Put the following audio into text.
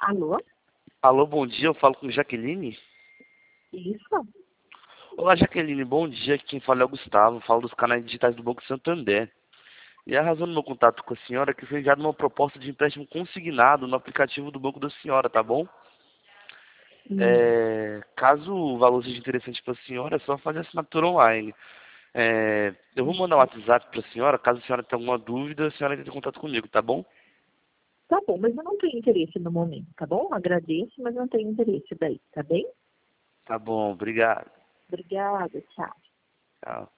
Alô? Alô, bom dia, eu falo com Jaqueline. Isso? Olá, Jaqueline, bom dia. Quem fala é o Gustavo, falo dos canais digitais do Banco Santander. E a razão do meu contato com a senhora é que foi enviada uma proposta de empréstimo consignado no aplicativo do banco da senhora, tá bom? Hum, Caso o valor seja interessante para a senhora, é só fazer assinatura online. Eu vou mandar um WhatsApp para a senhora, caso a senhora tenha alguma dúvida, a senhora entre em contato comigo, tá bom? tá bom, mas eu não tenho interesse no momento, tá bom? Agradeço, mas não tenho interesse daí, tá bem? Tá bom, obrigado. Obrigada, tchau. Tchau.